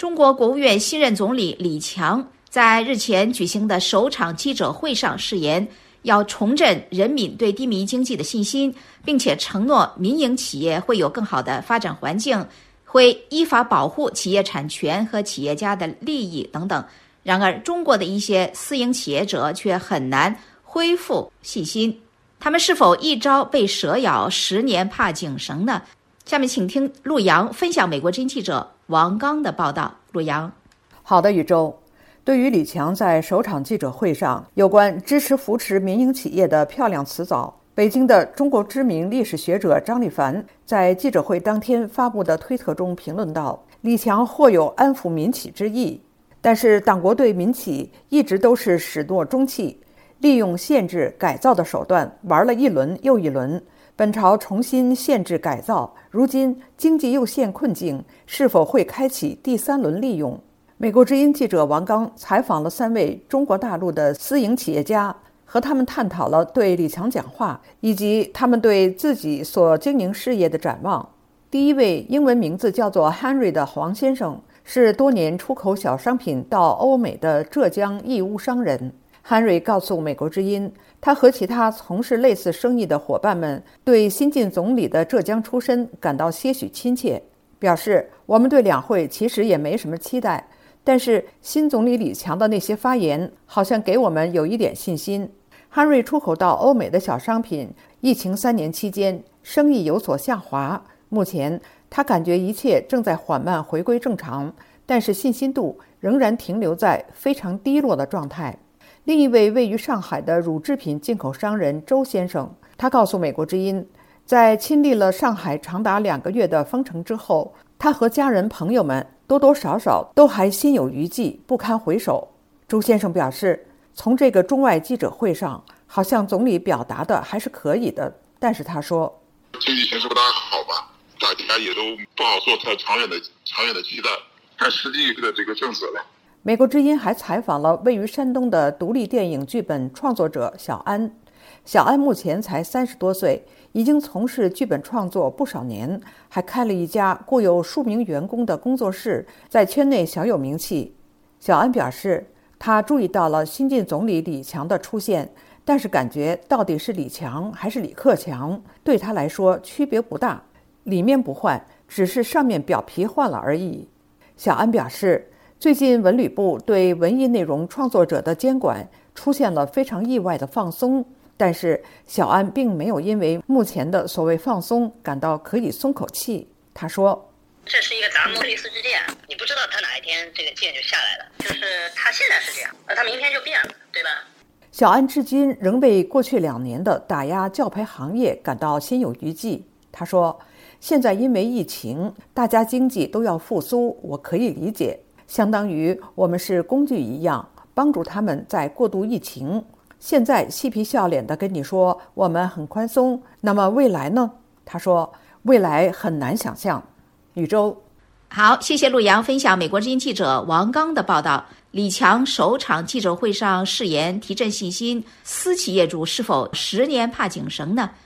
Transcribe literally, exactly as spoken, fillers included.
中国国务院新任总理李强在日前举行的首场记者会上誓言，要重振人民对低迷经济的信心，并且承诺民营企业会有更好的发展环境，会依法保护企业产权和企业家的利益等等。然而，中国的一些私营企业者却很难恢复信心，他们是否一朝被蛇咬，十年怕井绳呢？下面请听陆洋分享美国之音记者王刚的报道。陆洋， 好的，宇宙。对于李强在首场记者会上有关支持扶持民营企业的漂亮辞藻，北京的中国知名历史学者张立凡在记者会当天发布的推特中评论道：李强或有安抚民企之意，但是党国对民企一直都是始作终弃，利用限制改造的手段玩了一轮又一轮。本朝重新限制改造，如今经济又陷困境，是否会开启第三轮利用？美国之音记者王刚采访了三位中国大陆的私营企业家，和他们探讨了对李强讲话以及他们对自己所经营事业的展望。第一位英文名字叫做 Henry 的黄先生，是多年出口小商品到欧美的浙江义乌商人。Henry 告诉美国之音，他和其他从事类似生意的伙伴们对新晋总理的浙江出身感到些许亲切，表示我们对两会其实也没什么期待，但是新总理李强的那些发言好像给我们有一点信心。Henry 出口到欧美的小商品，疫情三年期间生意有所下滑，目前他感觉一切正在缓慢回归正常，但是信心度仍然停留在非常低落的状态。另一位位于上海的乳制品进口商人周先生，他告诉美国之音，在亲历了上海长达两个月的封城之后，他和家人朋友们多多少少都还心有余悸，不堪回首。周先生表示，从这个中外记者会上，好像总理表达的还是可以的，但是他说， 经济形势不大好吧，大家也都不好做太长远的长远的期待，看实际的这个政策了。 美国之音还采访了位于山东的独立电影剧本创作者小安。小安目前才三十多岁，已经从事剧本创作不少年，还开了一家雇有数名员工的工作室，在圈内小有名气。小安表示，他注意到了新晋总理李强的出现，但是感觉到底是李强还是李克强，对他来说区别不大，里面不换，只是上面表皮换了而已。小安表示，最近文旅部对文艺内容创作者的监管出现了非常意外的放松，但是小安并没有因为目前的所谓放松感到可以松口气。他说， 这是一个达摩利斯之剑，你不知道他哪一天这个剑就下来了，就是他现在是这样，而他明天就变了，对吧？ 小安至今仍为过去两年的打压教培行业感到心有余悸。他说，现在因为疫情，大家经济都要复苏，我可以理解，相当于我们是工具一样，帮助他们在过渡疫情。现在嬉皮笑脸地跟你说我们很宽松，那么未来呢？他说，未来很难想象。宇宙， 好，谢谢陆洋分享美国之音记者王刚的报道。李强首场记者会上誓言提振信心，私企业主是否十年怕井绳呢？